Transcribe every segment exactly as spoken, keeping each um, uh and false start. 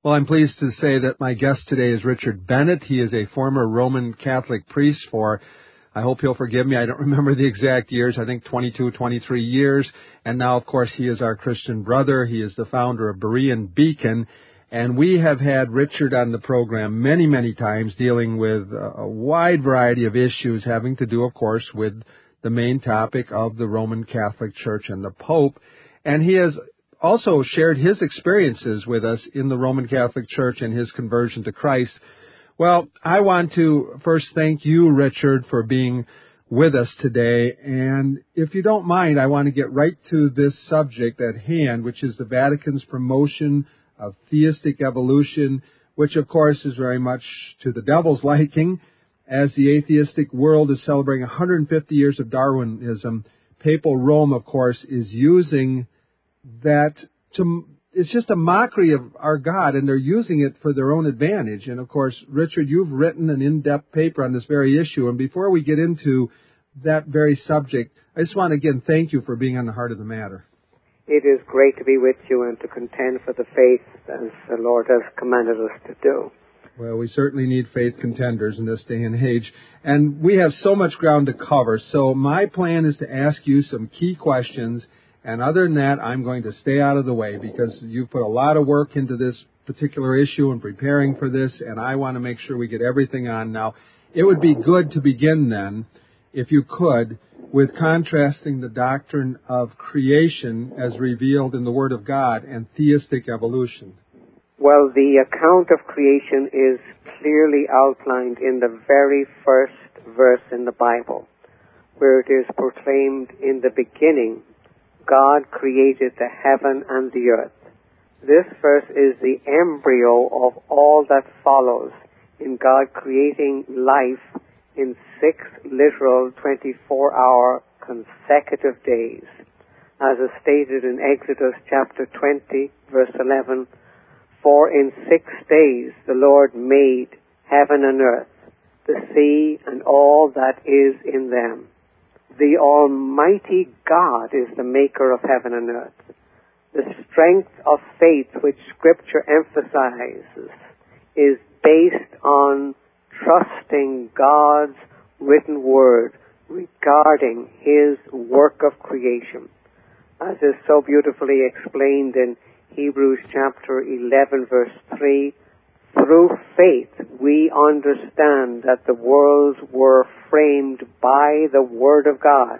Well, I'm pleased to say that my guest today is Richard Bennett. He is a former Roman Catholic priest for, I hope he'll forgive me, I don't remember the exact years, I think twenty-two, twenty-three years. And now, of course, he is our Christian brother. He is the founder of Berean Beacon. And we have had Richard on the program many, many times dealing with a wide variety of issues having to do, of course, with the main topic of the Roman Catholic Church and the Pope. And he has also shared his experiences with us in the Roman Catholic Church and his conversion to Christ. Well, I want to first thank you, Richard, for being with us today. And if you don't mind, I want to get right to this subject at hand, which is the Vatican's promotion of theistic evolution, which, of course, is very much to the devil's liking. As the atheistic world is celebrating one hundred fifty years of Darwinism, Papal Rome, of course, is using that to, it's just a mockery of our God, and they're using it for their own advantage. And of course, Richard, you've written an in-depth paper on this very issue. And before we get into that very subject, I just want to again thank you for being on the heart of the matter. It is great to be with you and to contend for the faith as the Lord has commanded us to do. Well, we certainly need faith contenders in this day and age. And we have so much ground to cover. So my plan is to ask you some key questions. And other than that, I'm going to stay out of the way because you've put a lot of work into this particular issue and preparing for this, and I want to make sure we get everything on. Now, it would be good to begin then, if you could, with contrasting the doctrine of creation as revealed in the Word of God and theistic evolution. Well, the account of creation is clearly outlined in the very first verse in the Bible, where it is proclaimed, in the beginning, God created the heaven and the earth. This verse is the embryo of all that follows in God creating life in six literal twenty-four hour consecutive days. As is stated in Exodus chapter twenty, verse eleven, for in six days the Lord made heaven and earth, the sea and all that is in them. The Almighty God is the maker of heaven and earth. The strength of faith which Scripture emphasizes is based on trusting God's written word regarding His work of creation. As is so beautifully explained in Hebrews chapter eleven, verse three, through faith we understand that the worlds were framed by the Word of God,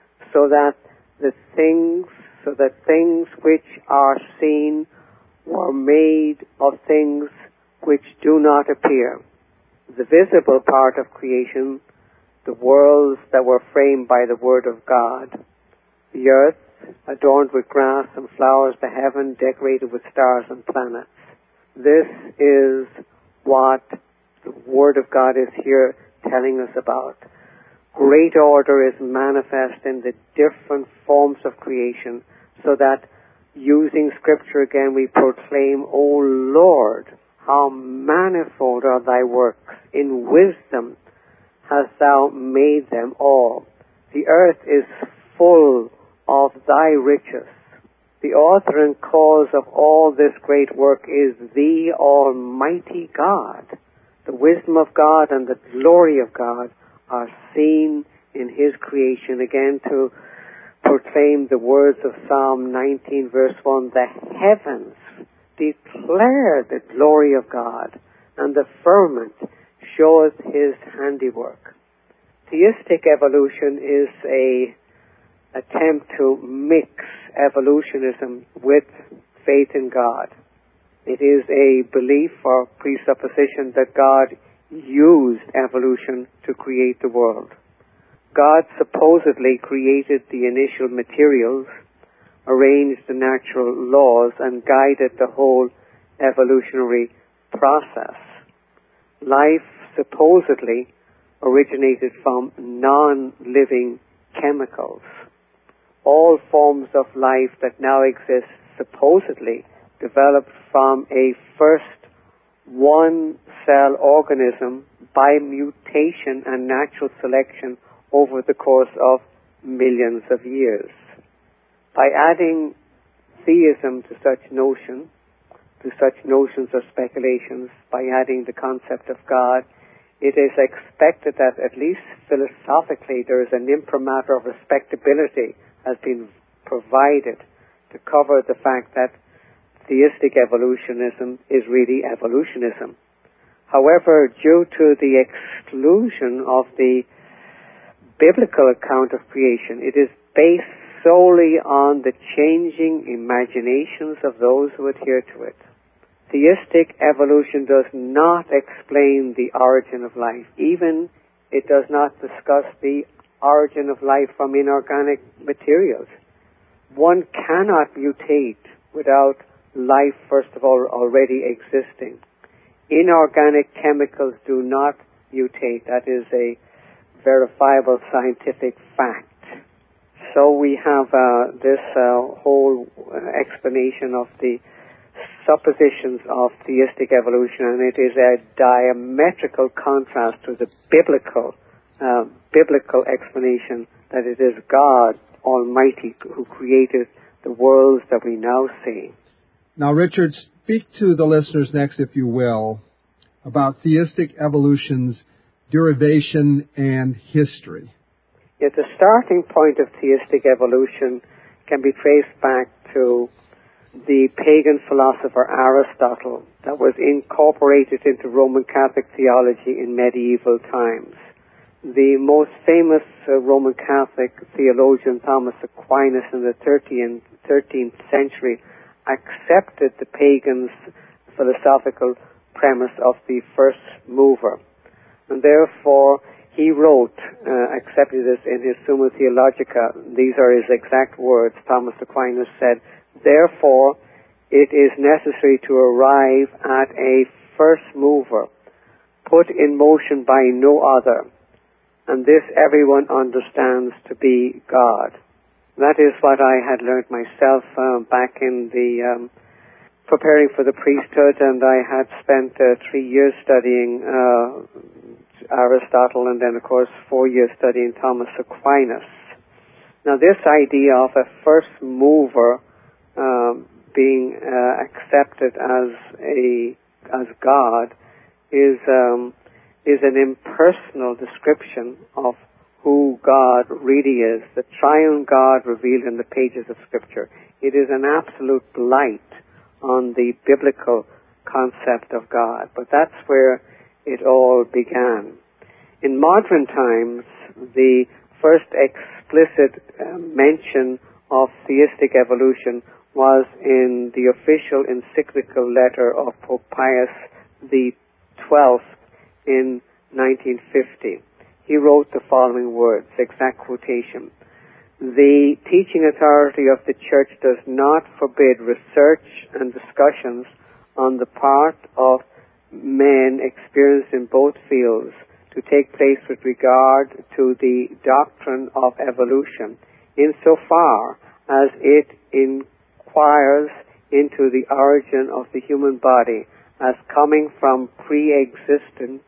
so that the things, so that things which are seen were made of things which do not appear. The visible part of creation, the worlds that were framed by the Word of God, the earth adorned with grass and flowers, the heaven decorated with stars and planets. This is what the Word of God is here telling us about. Great order is manifest in the different forms of creation, so that using Scripture again we proclaim, O Lord, how manifold are thy works. In wisdom hast thou made them all. The earth is full of thy riches. The author and cause of all this great work is the Almighty God. The wisdom of God and the glory of God are seen in His creation. Again, to proclaim the words of Psalm nineteen, verse one, the heavens declare the glory of God, and the firmament showeth His handiwork. Theistic evolution is a attempt to mix evolutionism with faith in God. It is a belief or presupposition that God used evolution to create the world. God supposedly created the initial materials, arranged the natural laws, and guided the whole evolutionary process. Life supposedly originated from non-living chemicals. All forms of life that now exist supposedly developed from a first one-cell organism by mutation and natural selection over the course of millions of years. By adding theism to such notion, to such notions or speculations by adding the concept of God, it is expected that at least philosophically there is an imprimatur of respectability has been provided to cover the fact that theistic evolutionism is really evolutionism. However, due to the exclusion of the biblical account of creation, it is based solely on the changing imaginations of those who adhere to it. Theistic evolution does not explain the origin of life. Even it does not discuss the origin of life from inorganic materials. One cannot mutate without life, first of all, already existing. Inorganic chemicals do not mutate. That is a verifiable scientific fact. So we have uh, this uh, whole explanation of the suppositions of theistic evolution, and it is a diametrical contrast to the biblical uh, biblical explanation that it is God Almighty who created the worlds that we now see. Now, Richard, speak to the listeners next, if you will, about theistic evolution's derivation and history. Yet the starting point of theistic evolution can be traced back to the pagan philosopher Aristotle that was incorporated into Roman Catholic theology in medieval times. The most famous uh, Roman Catholic theologian, Thomas Aquinas, in the thirteenth century, accepted the pagans' philosophical premise of the first mover. And therefore, he wrote, uh, accepted this in his Summa Theologica. These are his exact words. Thomas Aquinas said, "Therefore, it is necessary to arrive at a first mover, put in motion by no other, and this everyone understands to be God." That is what I had learned myself uh, back in the um, preparing for the priesthood, and I had spent uh, three years studying uh, Aristotle, and then, of course, four years studying Thomas Aquinas. Now, this idea of a first mover um, being uh, accepted as a as God is um, is an impersonal description of who God really is, the triune God revealed in the pages of Scripture. It is an absolute blight on the biblical concept of God. But that's where it all began. In modern times, the first explicit uh, mention of theistic evolution was in the official encyclical letter of Pope Pius the twelfth in nineteen fifty. He wrote the following words, exact quotation: "The teaching authority of the Church does not forbid research and discussions on the part of men experienced in both fields to take place with regard to the doctrine of evolution, insofar as it inquires into the origin of the human body as coming from pre-existent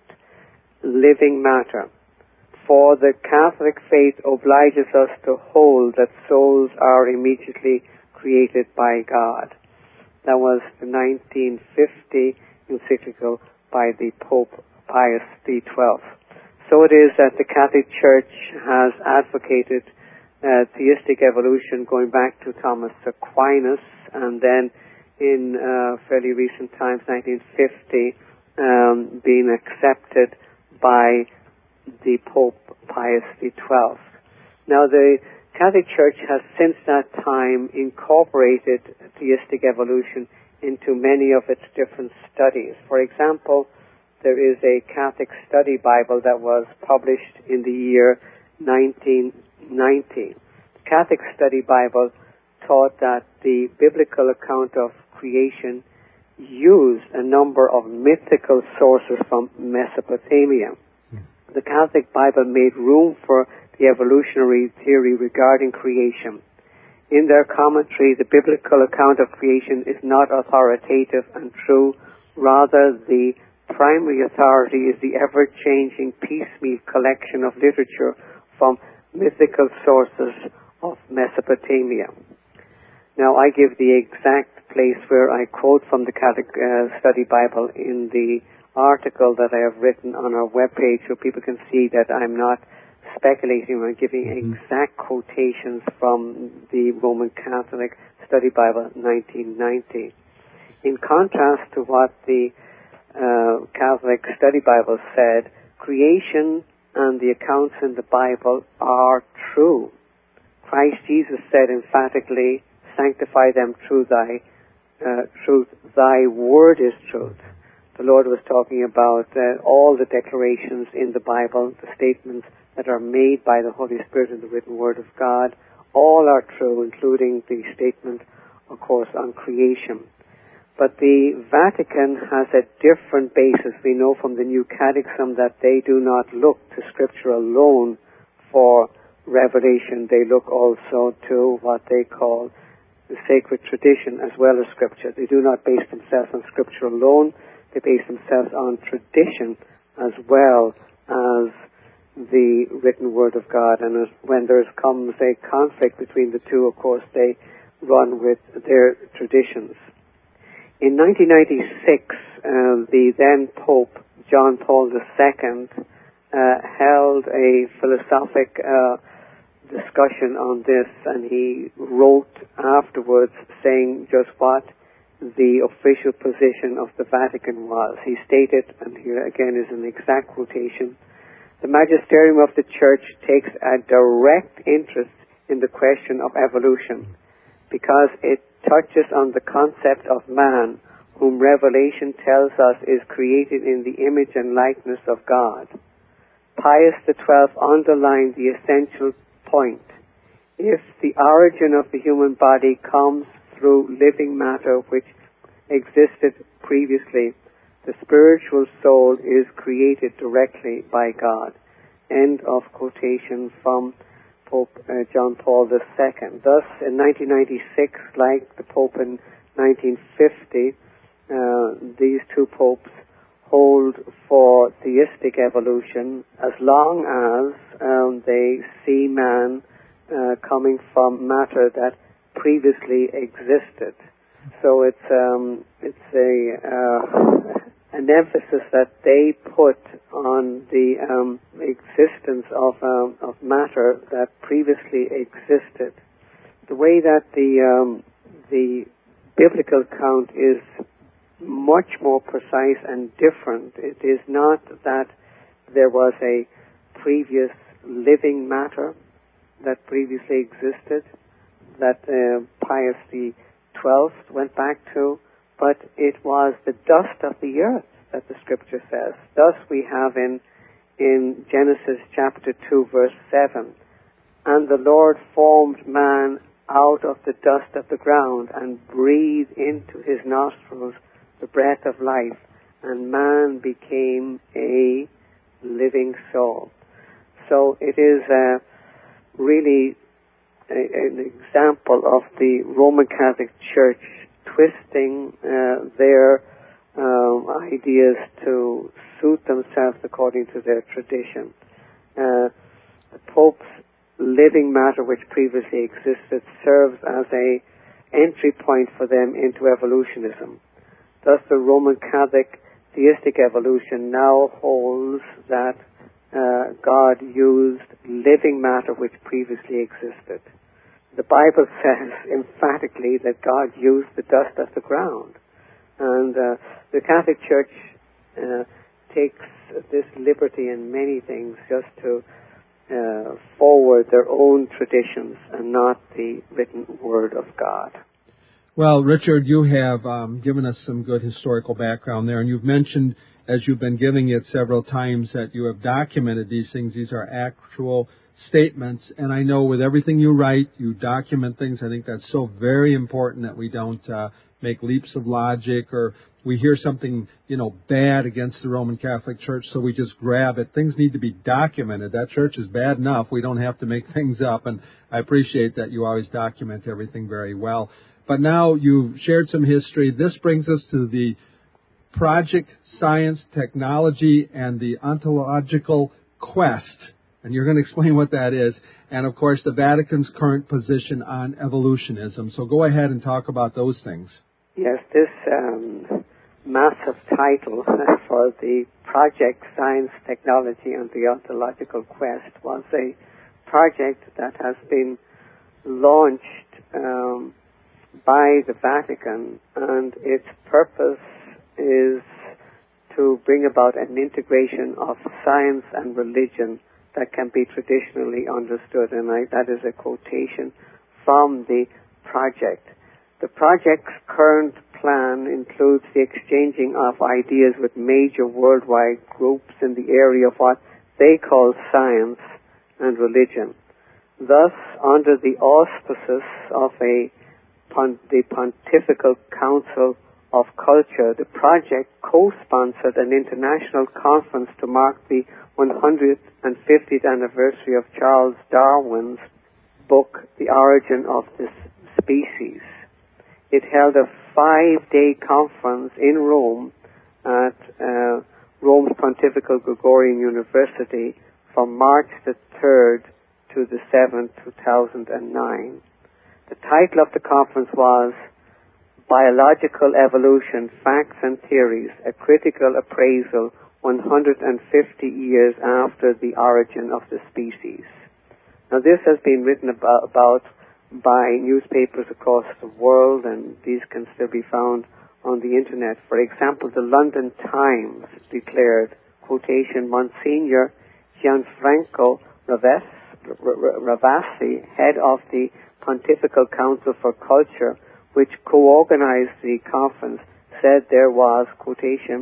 living matter. For the Catholic faith obliges us to hold that souls are immediately created by God." That was the nineteen fifty encyclical by the Pope Pius the twelfth. So it is that the Catholic Church has advocated uh, theistic evolution going back to Thomas Aquinas, and then in uh, fairly recent times, nineteen fifty, um, being accepted by the Pope Pius the twelfth. Now, the Catholic Church has since that time incorporated theistic evolution into many of its different studies. For example, there is a Catholic study Bible that was published in the year nineteen ninety. The Catholic study Bible taught that the biblical account of creation used a number of mythical sources from Mesopotamia. The Catholic Bible made room for the evolutionary theory regarding creation. In their commentary, the biblical account of creation is not authoritative and true. Rather, the primary authority is the ever-changing piecemeal collection of literature from mythical sources of Mesopotamia. Now, I give the exact place where I quote from the Catholic uh, Study Bible in the article that I have written on our webpage, so people can see that I'm not speculating or giving mm-hmm. exact quotations from the Roman Catholic Study Bible nineteen ninety. In contrast to what the uh, Catholic Study Bible said, creation and the accounts in the Bible are true. Christ Jesus said emphatically, sanctify them through thy uh, truth. Thy word is truth. The Lord was talking about uh, all the declarations in the Bible, the statements that are made by the Holy Spirit in the written word of God. All are true, including the statement, of course, on creation. But the Vatican has a different basis. We know from the New Catechism that they do not look to Scripture alone for revelation. They look also to what they call the sacred tradition as well as Scripture. They do not base themselves on Scripture alone. They base themselves on tradition as well as the written Word of God. And as when there comes a conflict between the two, of course, they run with their traditions. In nineteen ninety-six, uh, the then Pope, John Paul the Second, uh, held a philosophic uh, discussion on this, and he wrote afterwards saying just what the official position of the Vatican was. He stated, and here again is an exact quotation, "The magisterium of the Church takes a direct interest in the question of evolution because it touches on the concept of man, whom Revelation tells us is created in the image and likeness of God. Pius the Twelfth underlined the essential point. If the origin of the human body comes through living matter which existed previously, the spiritual soul is created directly by God." End of quotation from Pope uh, John Paul the Second. Thus, in nineteen ninety-six, like the Pope in nineteen fifty, uh, these two popes hold for theistic evolution as long as um, they see man uh, coming from matter that previously existed. So it's um, it's a uh, an emphasis that they put on the um, existence of um, of matter that previously existed. The way that the um, the biblical account is much more precise and different. It is not that there was a previous living matter that previously existed that uh, Pius the Twelfth went back to, but it was the dust of the earth that the Scripture says. Thus we have in in Genesis chapter two verse seven, "And the Lord formed man out of the dust of the ground and breathed into his nostrils the breath of life, and man became a living soul." So it is uh, really a, an example of the Roman Catholic Church twisting uh, their um, ideas to suit themselves according to their tradition. Uh, the Pope's living matter which previously existed serves as a entry point for them into evolutionism. Thus the Roman Catholic theistic evolution now holds that uh, God used living matter which previously existed. The Bible says emphatically that God used the dust of the ground. And uh, the Catholic Church uh, takes this liberty in many things just to uh, forward their own traditions and not the written Word of God. Well, Richard, you have um, given us some good historical background there, and you've mentioned, as you've been giving it several times, that you have documented these things. These are actual statements, and I know with everything you write, you document things. I think that's so very important that we don't uh, make leaps of logic, or we hear something, you know, bad against the Roman Catholic Church, so we just grab it. Things need to be documented. That church is bad enough. We don't have to make things up, and I appreciate that you always document everything very well. But now you've shared some history. This brings us to the Project Science, Technology, and the Ontological Quest. And you're going to explain what that is. And, of course, the Vatican's current position on evolutionism. So go ahead and talk about those things. Yes, this um, massive title for the Project Science, Technology and the Ontological Quest was a project that has been launched um, by the Vatican, and its purpose is to bring about an integration of science and religion that can be traditionally understood, and I, that is a quotation from the project. The project's current plan includes the exchanging of ideas with major worldwide groups in the area of what they call science and religion. Thus, under the auspices of a pon- the Pontifical Council of Culture, the project co-sponsored an international conference to mark the one hundred fiftieth anniversary of Charles Darwin's book, The Origin of the Species. It held a five-day conference in Rome at uh, Rome's Pontifical Gregorian University from March the third to the seventh, two thousand nine. The title of the conference was Biological Evolution, Facts and Theories, a Critical Appraisal one hundred fifty years after the origin of the species. Now this has been written about, about by newspapers across the world, and these can still be found on the internet. For example, the London Times declared, quotation, Monsignor Gianfranco Ravasi, head of the Pontifical Council for Culture, which co-organized the conference, said there was, quotation,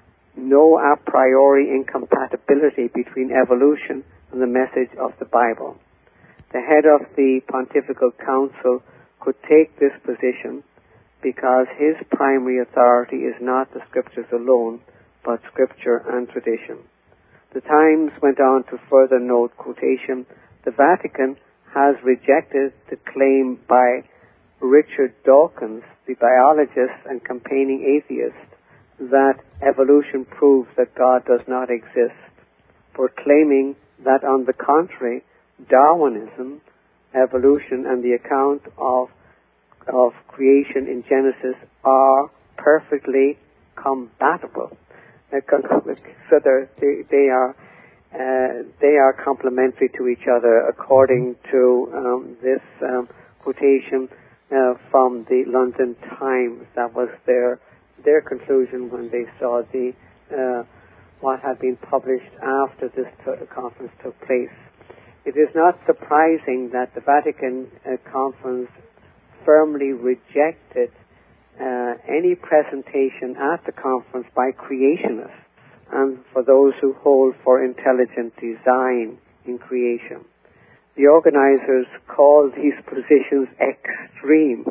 no a priori incompatibility between evolution and the message of the Bible. The head of the Pontifical Council could take this position because his primary authority is not the Scriptures alone, but Scripture and tradition. The Times went on to further note, quotation, the Vatican has rejected the claim by Richard Dawkins, the biologist and campaigning atheist, that evolution proves that God does not exist, proclaiming that on the contrary, Darwinism, evolution, and the account of of creation in Genesis are perfectly compatible. Uh, so they, they are uh, they are complementary to each other, according to um, this um, quotation uh, from the London Times. That was their their conclusion when they saw the uh, what had been published after this t- conference took place. It is not surprising that the Vatican uh, Conference firmly rejected uh, any presentation at the conference by creationists and for those who hold for intelligent design in creation. The organizers called these positions extreme.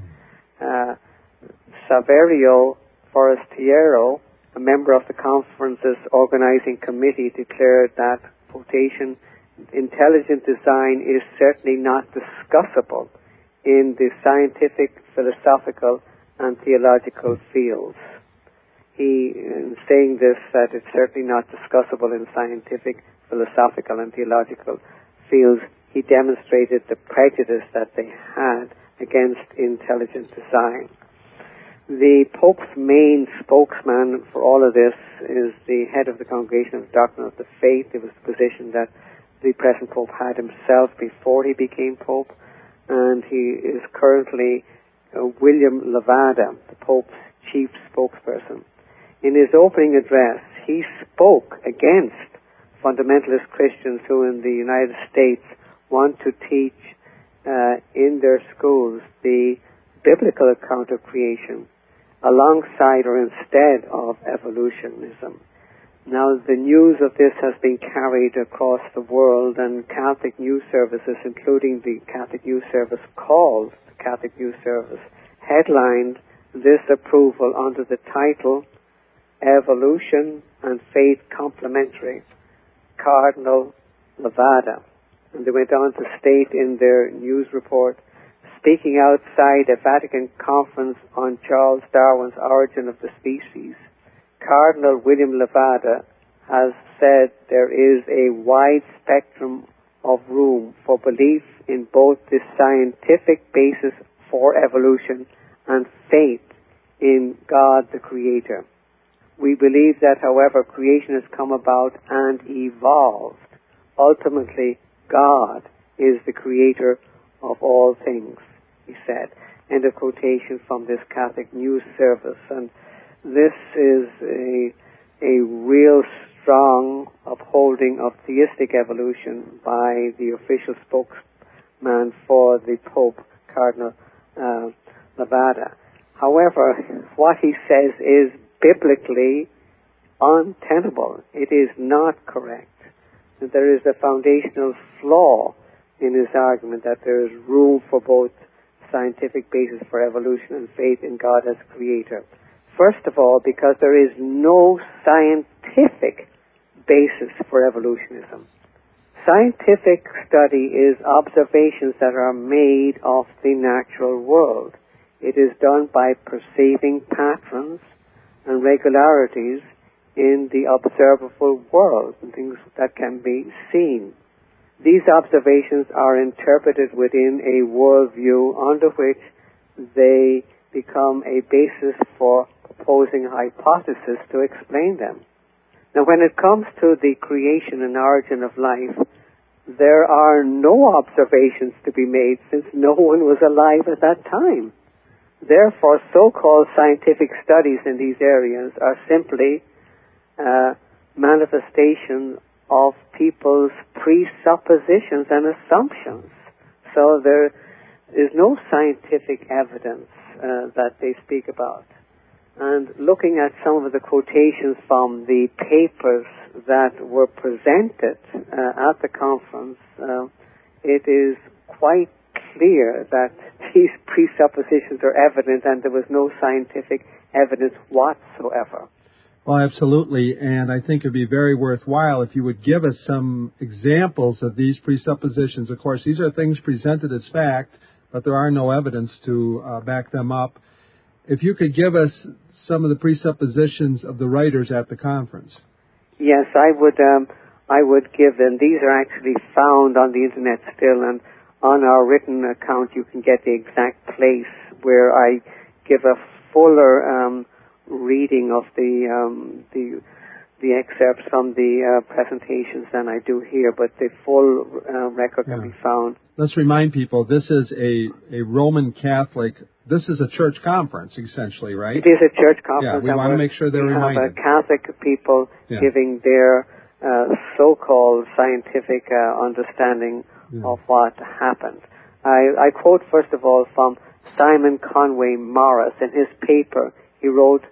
Uh, Saverio Forestiero, a member of the conference's organizing committee, declared that, quotation, intelligent design is certainly not discussable in the scientific, philosophical, and theological fields. He, in saying this, that it's certainly not discussable in scientific, philosophical, and theological fields, he demonstrated the prejudice that they had against intelligent design. The Pope's main spokesman for all of this is the head of the Congregation of Doctrine of the Faith. It was the position that the present Pope had himself before he became Pope, and he is currently uh, William Levada, the Pope's chief spokesperson. In his opening address, he spoke against fundamentalist Christians who in the United States want to teach uh, in their schools the biblical account of creation alongside or instead of evolutionism. Now, the news of this has been carried across the world, and Catholic news services, including the Catholic News Service called the Catholic News Service, headlined this approval under the title, Evolution and Faith Complementary, Cardinal Levada. And they went on to state in their news report, speaking outside a Vatican conference on Charles Darwin's Origin of the Species, Cardinal William Levada has said there is a wide spectrum of room for belief in both the scientific basis for evolution and faith in God the Creator. We believe that, however, creation has come about and evolved. Ultimately, God is the Creator of all things, he said. End of quotation from this Catholic news service. And this is a, a real strong upholding of theistic evolution by the official spokesman for the Pope, Cardinal uh, Levada. However, what he says is biblically untenable. It is not correct. There is a foundational flaw in his argument that there is room for both scientific basis for evolution and faith in God as Creator. First of all, because there is no scientific basis for evolutionism. Scientific study is observations that are made of the natural world. It is done by perceiving patterns and regularities in the observable world and things that can be seen. These observations are interpreted within a worldview under which they become a basis for proposing a hypothesis to explain them. Now, when it comes to the creation and origin of life, there are no observations to be made since no one was alive at that time. Therefore, so-called scientific studies in these areas are simply uh, manifestation of people's presuppositions and assumptions. So there is no scientific evidence uh, that they speak about. And looking at some of the quotations from the papers that were presented uh, at the conference, uh, it is quite clear that these presuppositions are evident and there was no scientific evidence whatsoever. Well, absolutely, and I think it would be very worthwhile if you would give us some examples of these presuppositions. Of course, these are things presented as fact, but there are no evidence to uh, back them up. If you could give us some of the presuppositions of the writers at the conference. Yes, I would um, I would give them. These are actually found on the Internet still, and on our written account you can get the exact place where I give a fuller um, reading of the um, the the excerpts from the uh, presentations than I do here, but the full uh, record yeah. can be found. Let's remind people, this is a, a Roman Catholic, this is a church conference, essentially, right? It is a church conference. Yeah, we want to make sure they're we reminded. We have uh, Catholic people yeah. giving their uh, so-called scientific uh, understanding yeah. of what happened. I, I quote, first of all, from Simon Conway Morris. In his paper, he wrote,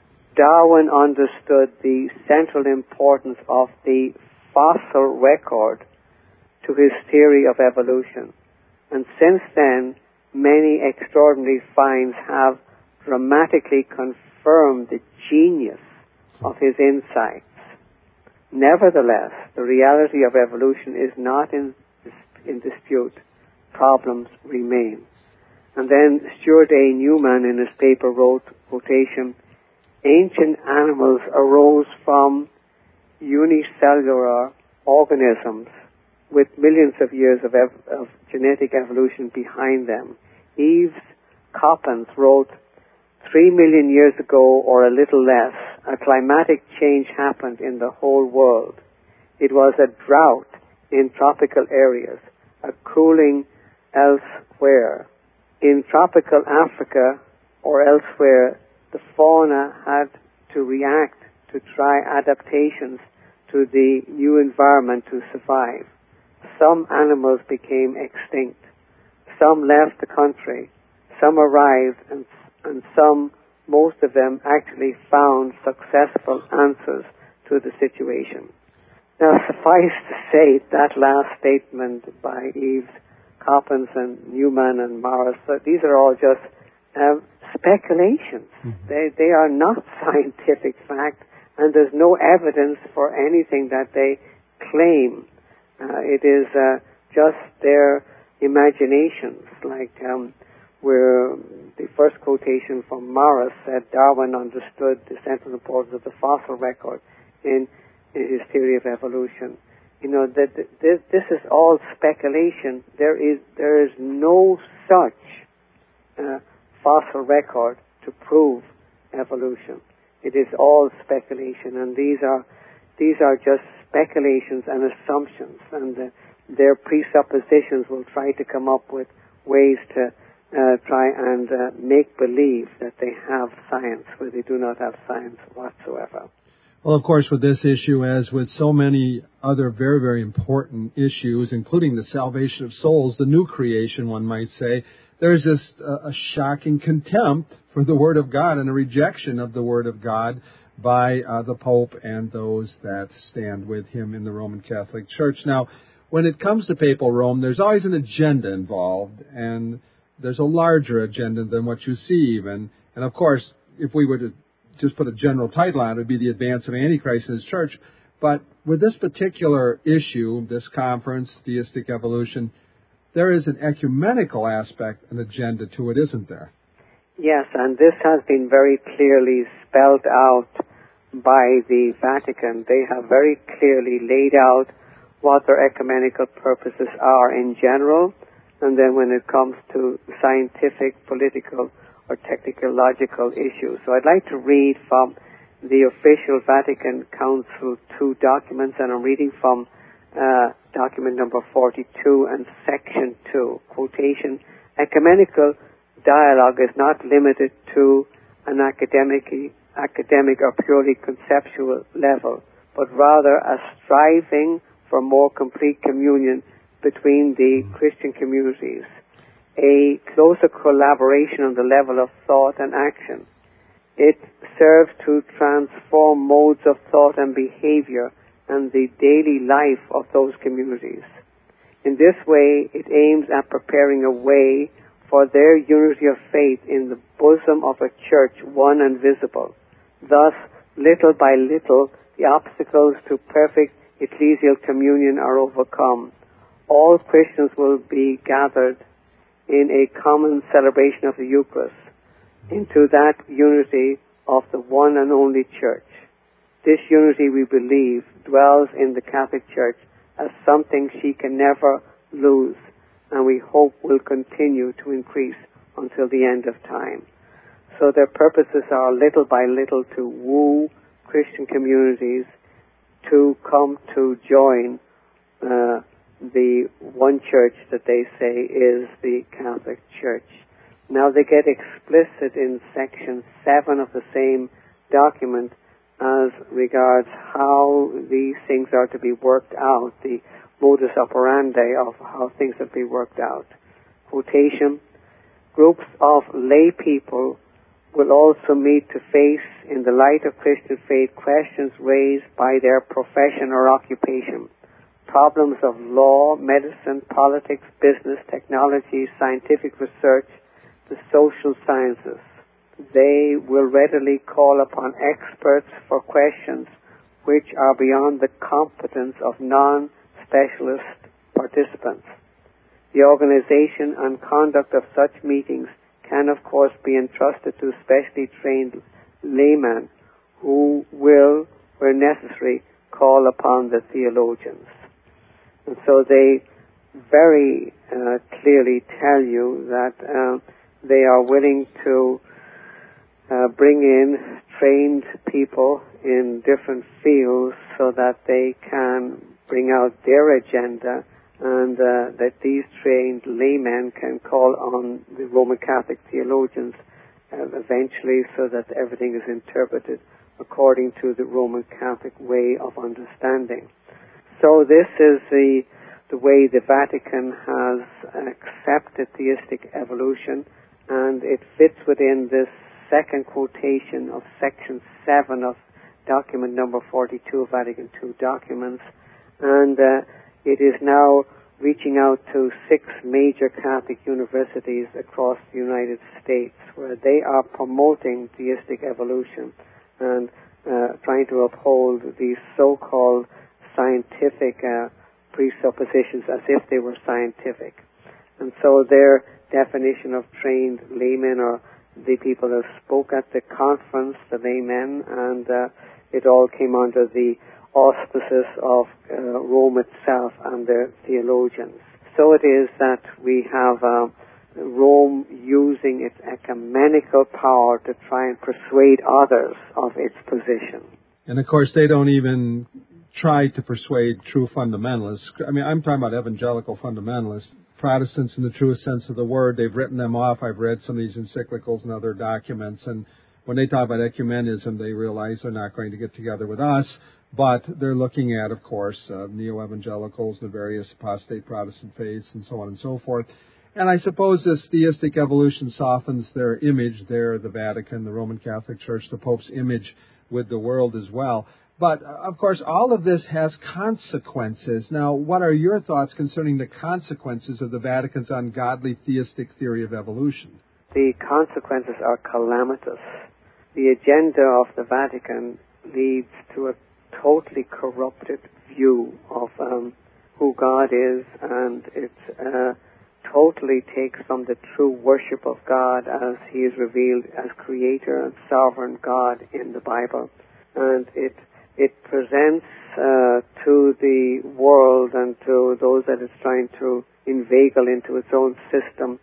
Darwin understood the central importance of the fossil record to his theory of evolution. And since then, many extraordinary finds have dramatically confirmed the genius of his insights. Nevertheless, the reality of evolution is not in, in dispute. Problems remain. And then Stuart A. Newman in his paper wrote, quotation, ancient animals arose from unicellular organisms with millions of years of, ev- of genetic evolution behind them. Yves Coppens wrote, three million years ago or a little less, a climatic change happened in the whole world. It was a drought in tropical areas, a cooling elsewhere. In tropical Africa or elsewhere, the fauna had to react to try adaptations to the new environment to survive. Some animals became extinct. Some left the country. Some arrived, and, and some, most of them, actually found successful answers to the situation. Now, suffice to say, that last statement by Yves Coppens and Newman and Morris, uh, these are all just um, speculations. Mm-hmm. They they are not scientific fact, and there's no evidence for anything that they claim. Uh, it is uh, just their imaginations, like um, where the first quotation from Morris said Darwin understood the central importance of the fossil record in, in his theory of evolution. You know, that this, this is all speculation. There is there is no such uh, fossil record to prove evolution. It is all speculation, and these are these are just speculations and assumptions, and uh, their presuppositions will try to come up with ways to uh, try and uh, make believe that they have science where they do not have science whatsoever. Well, of course, with this issue, as with so many other very, very important issues, including the salvation of souls, the new creation, one might say, there's this uh, a shocking contempt for the Word of God and a rejection of the Word of God by uh, the Pope and those that stand with him in the Roman Catholic Church. Now, when it comes to papal Rome, there's always an agenda involved, and there's a larger agenda than what you see even. And, of course, if we were to just put a general title on it, it would be the advance of Antichrist in his church. But with this particular issue, this conference, theistic evolution, there is an ecumenical aspect, an agenda to it, isn't there? Yes, and this has been very clearly spelled out by the Vatican. They have very clearly laid out what their ecumenical purposes are in general, and then when it comes to scientific, political, or technological issues. So I'd like to read from the official Vatican Council two documents, and I'm reading from uh, document number forty-two and section two. Quotation, ecumenical dialogue is not limited to an academic, academic or purely conceptual level, but rather a striving for more complete communion between the Christian communities, a closer collaboration on the level of thought and action. It serves to transform modes of thought and behavior and the daily life of those communities. In this way, it aims at preparing a way for their unity of faith in the bosom of a church, one and visible. Thus, little by little, the obstacles to perfect ecclesial communion are overcome. All Christians will be gathered in a common celebration of the Eucharist, into that unity of the one and only Church. This unity, we believe, dwells in the Catholic Church as something she can never lose, and we hope will continue to increase until the end of time. So their purposes are little by little to woo Christian communities to come to join uh, the one church that they say is the Catholic Church. Now they get explicit in section seven of the same document as regards how these things are to be worked out, the modus operandi of how things are to be worked out. Quotation, groups of lay people will also meet to face, in the light of Christian faith, questions raised by their profession or occupation. Problems of law, medicine, politics, business, technology, scientific research, the social sciences. They will readily call upon experts for questions which are beyond the competence of non-specialist participants. The organization and conduct of such meetings can, of course, be entrusted to specially trained laymen who will, where necessary, call upon the theologians. And so they very uh, clearly tell you that uh, they are willing to uh, bring in trained people in different fields so that they can bring out their agenda, and uh, that these trained laymen can call on the Roman Catholic theologians uh, eventually, so that everything is interpreted according to the Roman Catholic way of understanding. So this is the the way the Vatican has accepted theistic evolution, and it fits within this second quotation of section seven of document number forty-two of Vatican two documents, and uh, it is now reaching out to six major Catholic universities across the United States, where they are promoting theistic evolution and uh, trying to uphold these so-called scientific uh, presuppositions as if they were scientific. And so their definition of trained laymen are the people that spoke at the conference, the laymen, and uh, it all came under the auspices of uh, Rome itself and their theologians. So it is that we have uh, Rome using its ecumenical power to try and persuade others of its position. And of course, they don't even try to persuade true fundamentalists. I mean, I'm talking about evangelical fundamentalists, Protestants in the truest sense of the word. They've written them off. I've read some of these encyclicals and other documents, and when they talk about ecumenism, they realize they're not going to get together with us, but they're looking at, of course, uh, neo-evangelicals, the various apostate Protestant faiths, and so on and so forth. And I suppose this theistic evolution softens their image there, the Vatican, the Roman Catholic Church, the Pope's image with the world as well. But, uh, of course, all of this has consequences. Now, what are your thoughts concerning the consequences of the Vatican's ungodly theistic theory of evolution? The consequences are calamitous. The agenda of the Vatican leads to a totally corrupted view of um, who God is, and it uh, totally takes from the true worship of God as He is revealed as Creator and Sovereign God in the Bible. And it it presents uh, to the world and to those that it's trying to inveigle into its own system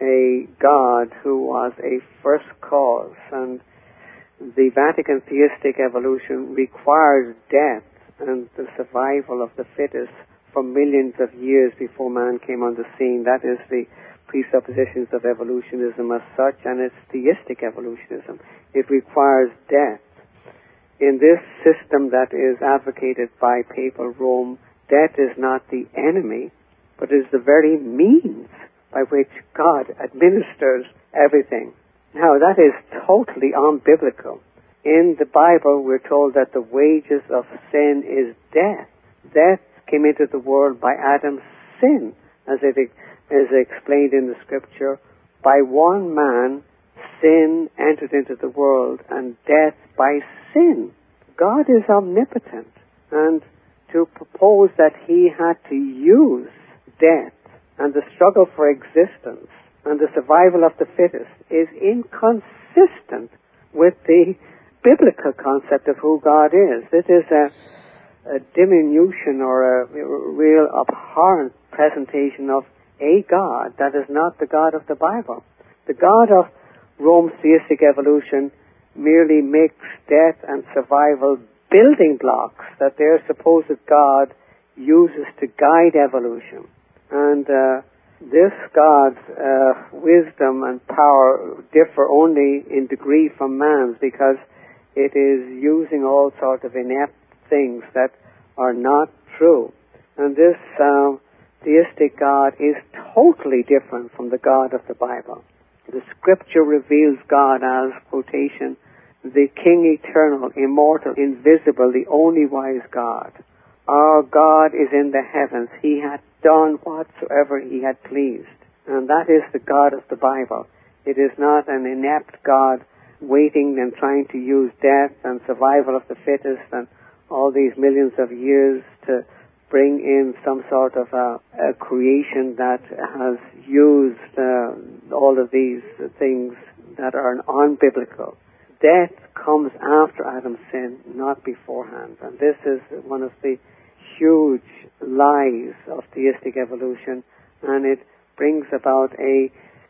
a God who was a first cause. And the Vatican theistic evolution requires death and the survival of the fittest for millions of years before man came on the scene. That is the presuppositions of evolutionism as such, and it's theistic evolutionism. It requires death. In this system that is advocated by Papal Rome, death is not the enemy, but is the very means by which God administers everything. Now, that is totally unbiblical. In the Bible, we're told that the wages of sin is death. Death came into the world by Adam's sin, as it is explained in the Scripture. By one man, sin entered into the world, and death by sin. God is omnipotent, and to propose that He had to use death and the struggle for existence and the survival of the fittest is inconsistent with the biblical concept of who God is. This is a, a diminution or a real abhorrent presentation of a God that is not the God of the Bible. The God of Rome's theistic evolution merely makes death and survival building blocks that their supposed God uses to guide evolution. And uh, this God's uh, wisdom and power differ only in degree from man's, because it is using all sorts of inept things that are not true. And this um, theistic God is totally different from the God of the Bible. The Scripture reveals God as, quotation, the King eternal, immortal, invisible, the only wise God. Our God is in the heavens. He hath done whatsoever He had pleased. And that is the God of the Bible. It is not an inept God waiting and trying to use death and survival of the fittest and all these millions of years to bring in some sort of a, a creation that has used uh, all of these things that are unbiblical. Death comes after Adam's sin, not beforehand. And this is one of the huge lies of theistic evolution, and it brings about a,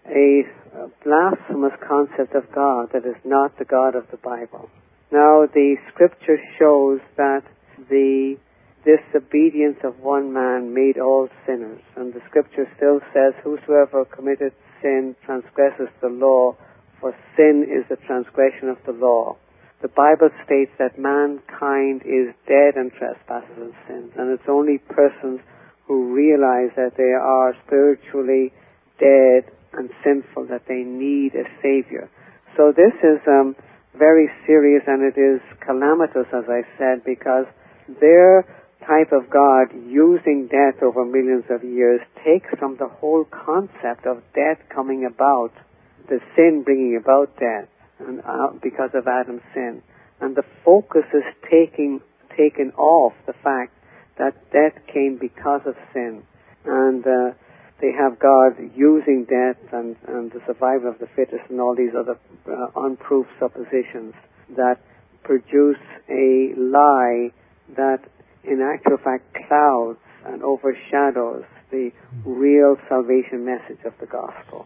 a blasphemous concept of God that is not the God of the Bible. Now, the Scripture shows that the disobedience of one man made all sinners, and the Scripture still says, whosoever committeth sin transgresseth the law, for sin is the transgression of the law. The Bible states that mankind is dead in trespasses and sins, and it's only persons who realize that they are spiritually dead and sinful that they need a Savior. So this is um, very serious, and it is calamitous, as I said, because their type of God, using death over millions of years, takes from the whole concept of death coming about, the sin bringing about death, and uh, because of Adam's sin. And the focus is taking, taken off the fact that death came because of sin. And uh, they have God using death and, and the survival of the fittest and all these other uh, unproved suppositions that produce a lie that in actual fact clouds and overshadows the real salvation message of the gospel.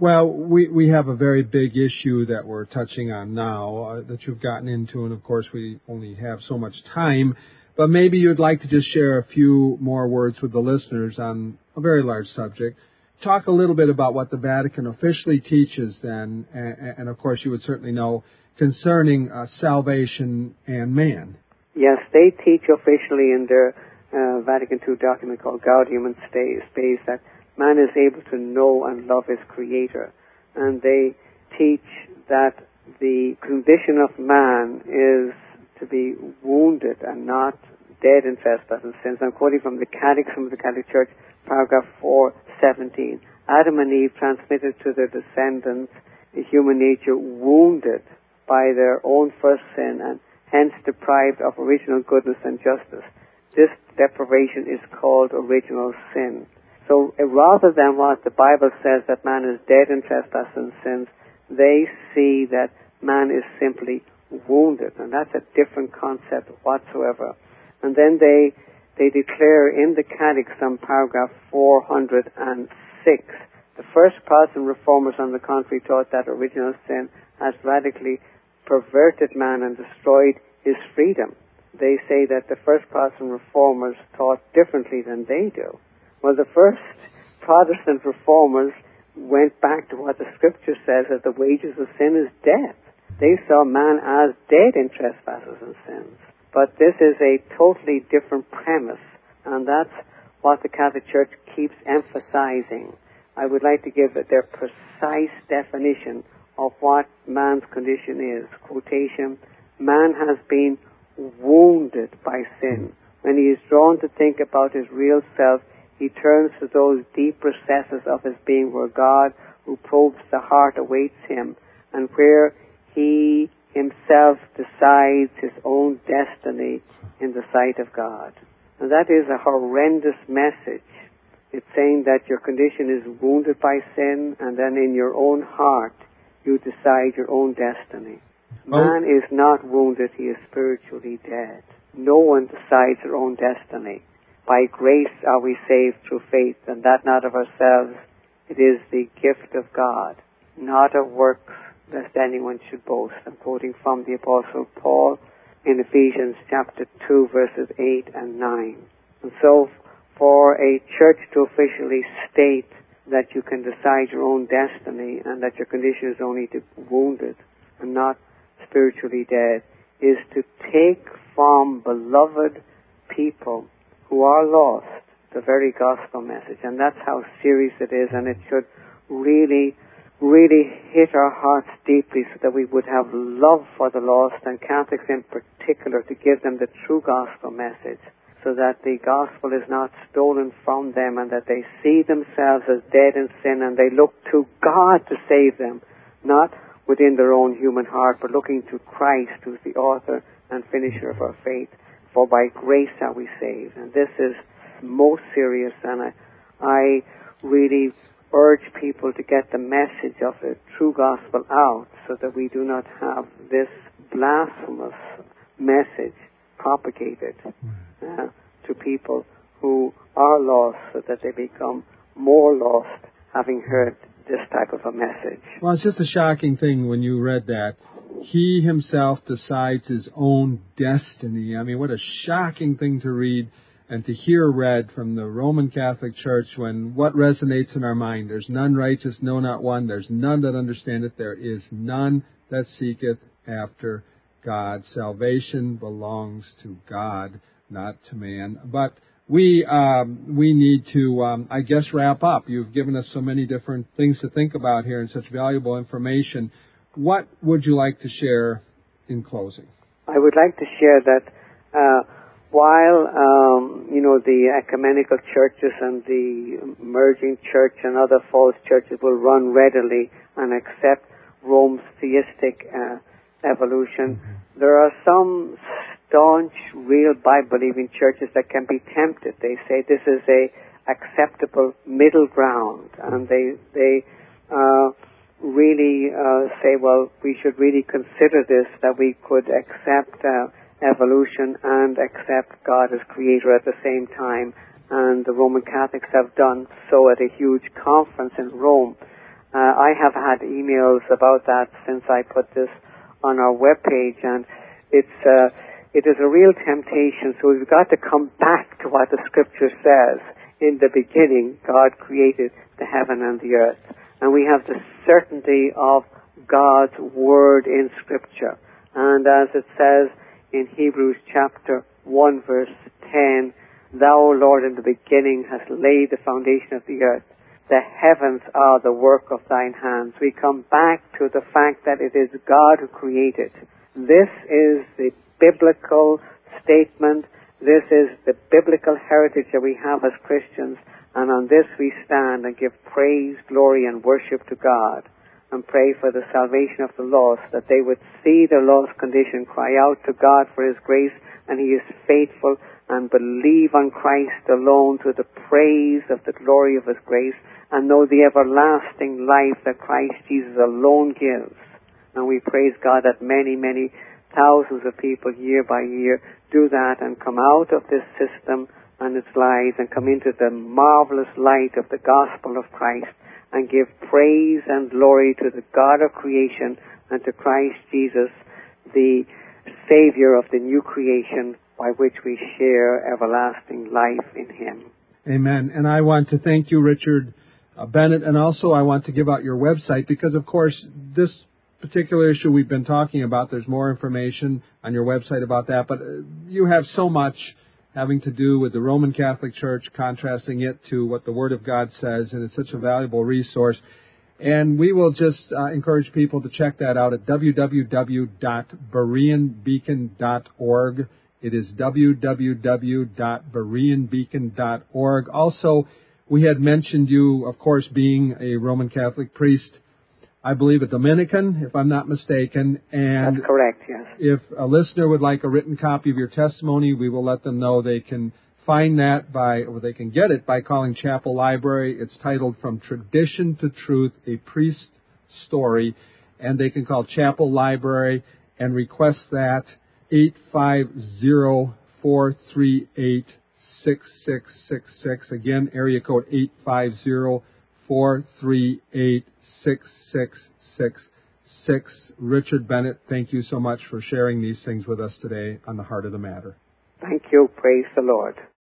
Well, we, we have a very big issue that we're touching on now uh, that you've gotten into, and of course we only have so much time, but maybe you'd like to just share a few more words with the listeners on a very large subject. Talk a little bit about what the Vatican officially teaches then, and, and of course you would certainly know, concerning uh, salvation and man. Yes, they teach officially in their uh, Vatican two document called Gaudium et Spes that man is able to know and love his Creator. And they teach that the condition of man is to be wounded and not dead in trespasses and sins. I'm quoting from the Catechism of the Catholic Church, paragraph four seventeen. Adam and Eve transmitted to their descendants a human nature wounded by their own first sin and hence deprived of original goodness and justice. This deprivation is called original sin. So uh, rather than what the Bible says that man is dead in trespasses and sins, they see that man is simply wounded, and that's a different concept whatsoever. And then they they declare in the Catechism, paragraph four hundred six, the first Protestant reformers, on the contrary, taught that original sin has radically perverted man and destroyed his freedom. They say that the first Protestant reformers taught differently than they do. Well, the first Protestant reformers went back to what the Scripture says, that the wages of sin is death. They saw man as dead in trespasses and sins. But this is a totally different premise, and that's what the Catholic Church keeps emphasizing. I would like to give it their precise definition of what man's condition is. Quotation, man has been wounded by sin. When he is drawn to think about his real self, he turns to those deep recesses of his being where God, who probes the heart, awaits him, and where he himself decides his own destiny in the sight of God. And that is a horrendous message. It's saying that your condition is wounded by sin, and then in your own heart you decide your own destiny. Man is not wounded, he is spiritually dead. No one decides their own destiny. By grace are we saved through faith, and that not of ourselves. It is the gift of God, not of works, lest anyone should boast. I'm quoting from the Apostle Paul in Ephesians chapter two, verses eight and nine. And so, for a church to officially state that you can decide your own destiny and that your condition is only to be wounded and not spiritually dead, is to take from beloved people who are lost the very gospel message. And that's how serious it is, and it should really, really hit our hearts deeply so that we would have love for the lost, and Catholics in particular, to give them the true gospel message so that the gospel is not stolen from them and that they see themselves as dead in sin and they look to God to save them, not within their own human heart, but looking to Christ, who's the author and finisher of our faith. For by grace are we saved. And this is most serious, and I, I really urge people to get the message of the true gospel out so that we do not have this blasphemous message propagated uh, to people who are lost, so that they become more lost having heard this type of a message. Well, it's just a shocking thing when you read that. He himself decides his own destiny. I mean, what a shocking thing to read and to hear read from the Roman Catholic Church, when what resonates in our mind? There's none righteous, no, not one. There's none that understandeth. There is none that seeketh after God. Salvation belongs to God, not to man. But we um, we need to, um, I guess, wrap up. You've given us so many different things to think about here and such valuable information. What would you like to share in closing? I would like to share that uh, while, um, you know, the ecumenical churches and the emerging church and other false churches will run readily and accept Rome's theistic uh, evolution, mm-hmm. there are some staunch, real Bible-believing churches that can be tempted. They say this is a acceptable middle ground, and they they uh, really uh, say, well, we should really consider this, that we could accept uh, evolution and accept God as creator at the same time. And the Roman Catholics have done so at a huge conference in Rome. Uh, I have had emails about that since I put this on our webpage, and it's uh, it is a real temptation. So we've got to come back to what the Scripture says. In the beginning, God created the heaven and the earth, and we have the certainty of God's Word in Scripture. And as it says in Hebrews chapter one, verse ten, Thou, Lord, in the beginning hast laid the foundation of the earth. The heavens are the work of thine hands. We come back to the fact that it is God who created. This is the biblical statement. This is the biblical heritage that we have as Christians. And on this we stand and give praise, glory, and worship to God. And pray for the salvation of the lost, that they would see their lost condition, cry out to God for His grace, and He is faithful, and believe on Christ alone to the praise of the glory of His grace, and know the everlasting life that Christ Jesus alone gives. And we praise God that many, many thousands of people year by year do that and come out of this system and its lies and come into the marvelous light of the gospel of Christ and give praise and glory to the God of creation and to Christ Jesus, the Savior of the new creation, by which we share everlasting life in Him. Amen. And I want to thank you, Richard uh, Bennett, and also I want to give out your website because, of course, this particular issue we've been talking about, there's more information on your website about that, but uh, you have so much having to do with the Roman Catholic Church, contrasting it to what the Word of God says, and it's such a valuable resource. And we will just uh, encourage people to check that out at w w w dot berean beacon dot org. It is w w w dot berean beacon dot org. Also, we had mentioned you, of course, being a Roman Catholic priest, I believe a Dominican, if I'm not mistaken. And that's correct, yes. If a listener would like a written copy of your testimony, we will let them know they can find that by, or they can get it by calling Chapel Library. It's titled From Tradition to Truth, A Priest Story. And they can call Chapel Library and request that eight five zero, four three eight, six six six six. Again, area code eight five zero, four three eight, six six six six. Richard Bennett, thank you so much for sharing these things with us today on the Heart of the Matter. Thank you. Praise the Lord.